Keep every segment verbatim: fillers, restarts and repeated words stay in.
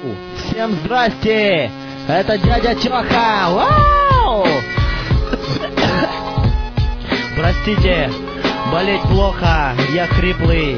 Всем здрасте! Это дядя Тёха! Вау! Простите, болеть плохо, я хриплый.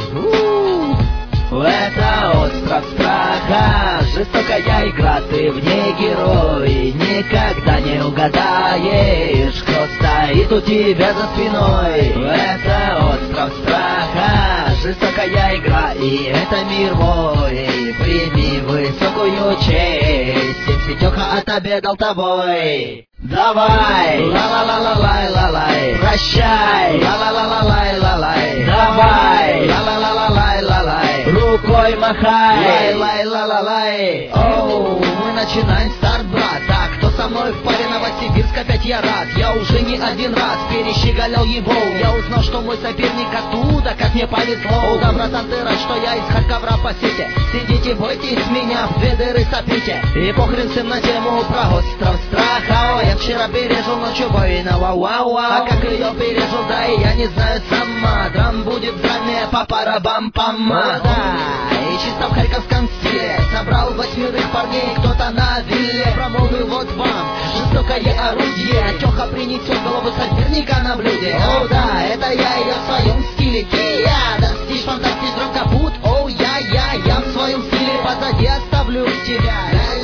Это остров страха, жестокая игра, ты в ней герой. Никогда не угадаешь, кто стоит у тебя за спиной. Это остров страха, жестокая игра, и это мир мой. Прими высокую честь, всем Сетёха отобедал тобой. Давай, ла-ла-ла-ла-лай-ла-лай, прощай, ла-ла-ла-ла-лай-ла-лай, давай, ла-ла-ла-ла-лай-ла-лай, рукой махай, лай-лай-ла-ла-лай. Оу, мы начинаем старт, брат. Так, кто со мной в паре? Новосибирск, опять я рад. Я уже не один раз перещеголял его. Я узнал, что мой соперник оттуда, как мне повезло. Да, братан, ты рад, что я из Харькова по сети. Сидите, бойтесь меня, в две дыры сопите. И похрен всем на тему про остров страха. Я вчера пережил ночью воинова, вау-вау. А как ее пережил, да и я не знаю сама. Драм будет в драме, папара-бам-пама. Да, и чисто в харьковском стиле собрал восьмерых парней, кто-то на вилле. Промолвил вот вам жестокое орудие. Тёха принесет голову соперника на блюде. О, да, это я ее в своем стиле. Кия, достичь фантастич, драм капут. О, я, я, я в своем стиле позади оставлю тебя.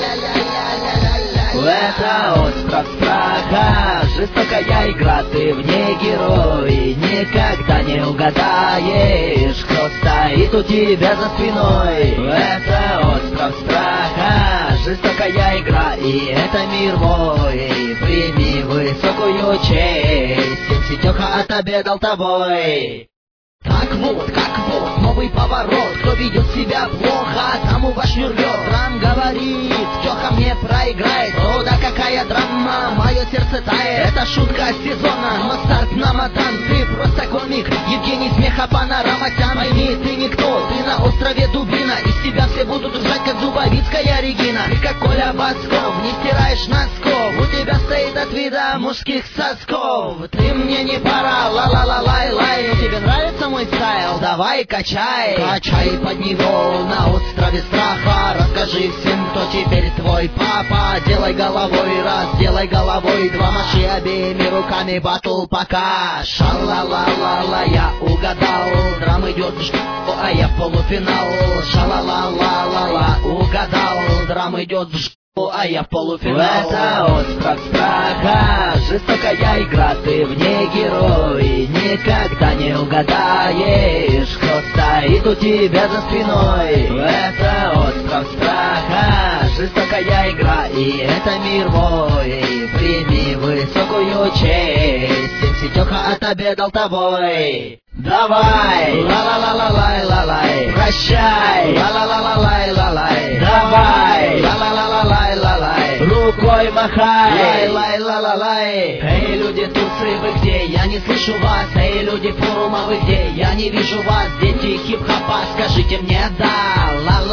Это остров страха, жестокая игра, ты в ней герой. Никогда не угадаешь, кто стоит у тебя за спиной. Это остров страха, жестокая игра, и это мир мой. Прими высокую честь, всем Сетёха отобедал тобой. Так вот, как вот, новый поворот. Кто ведет себя плохо, тому ваш мир рвет. Драм говорит, Тёха мне проиграет. О, да какая драма, мое сердце тает. Это шутка сезона, но старт намотан. Ты просто комик, Евгений Смеха, панорама тян. Пойми, ты никто, ты на острове Дубина. Из тебя все будут ржать, как Зубовицкая Регина. Ты как Коля Басков, не стираешь носков. У тебя стоит от вида мужских сосков. Ты мне не пора, ла-ла-ла-лай-лай. Но тебе нравится мой стайл? Давай качай, качай под него на острове страха. Расскажи всем, кто теперь твой папа. Делай головой раз, делай головой два. Маши обеими руками, батл пока. Ша-ла-ла-ла-ла, я угадал. Драм идет в жопу, а я в полуфинал. Ша-ла-ла-ла-ла-ла, угадал. Драм идет в жопу, а я в полуфинал. Это остров страха, жестокая игра, ты в ней герой. Никогда не угадаешь, кто стоит у тебя за спиной. Это остров страха, жестокая игра, и это мир мой. Прими высокую честь, всем Сетёха отобедал тобой. Давай, ла-ла-ла-ла-лай-ла-лай, прощай, ла-ла-ла-ла-лай-ла-лай, давай, ла-ла-ла-ла-лай-ла-лай, рукой махай, лай-лай-ла-ла-лай. Эй, люди тусы, вы где? Я не слышу вас. Эй, люди форума, вы где? Я не вижу вас. Дети хип-хопа, скажите мне да.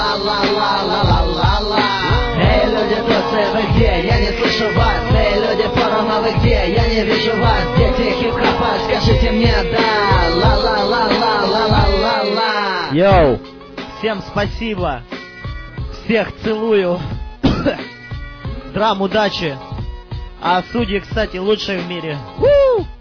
Ла-ла-ла-ла-ла-ла-ла-ла. Эй, люди тусы, вы где? Я не слышу вас. Эй, люди форума, вы где? Я не вижу вас. Дети хип-хопа, скажите мне да. Ла-ла-ла-ла-ла-ла-ла-ла. Йоу, всем спасибо. Всех целую. Драм, удачи. А судьи, кстати, лучшие в мире. У-у-у!